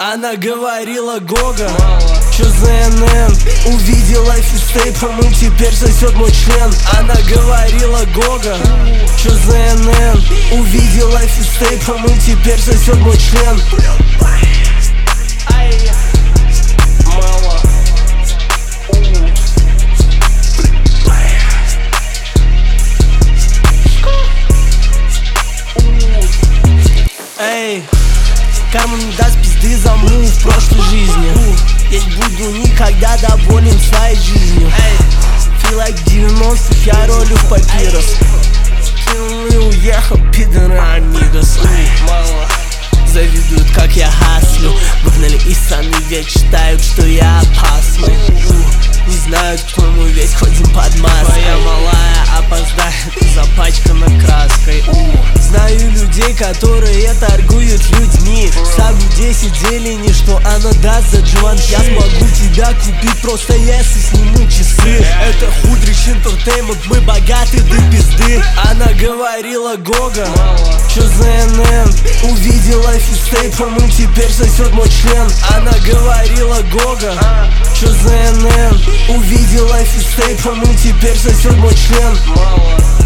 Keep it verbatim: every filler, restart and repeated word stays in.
Она говорила: Гога, чё за эн эн? Увидела фистейпом и теперь сосет мой член. Она говорила: Гога, чё за эн эн? Увидела фистейпом и теперь сосет мой член. Эй, карма не даст пизды за мув в прошлой жизни. Я не буду никогда доволен своей жизнью. Feel like девяностых, я ролю в папирос. Кинул и уехал, пидоры, амигос. Завидуют, как я хаслю. Выгнали из страны, ведь считают, что я опасный. Не знают, кто мы весь ходим под маской. Твоя малая опоздает, запачкана краской. Знаю людей, которые торгуют людьми. Ставлю десять зелени, что она даст за джуан. Я смогу тебя купить, просто если сниму часы. Это Худрич Entertainment, мы богаты до пизды. Она говорила: Гога, чё за эн эн? Увидела фистейпом и теперь сосет мой член. Она говорила: Гога, чё за эн эн? Увидела фистейпом и теперь сосет мой член.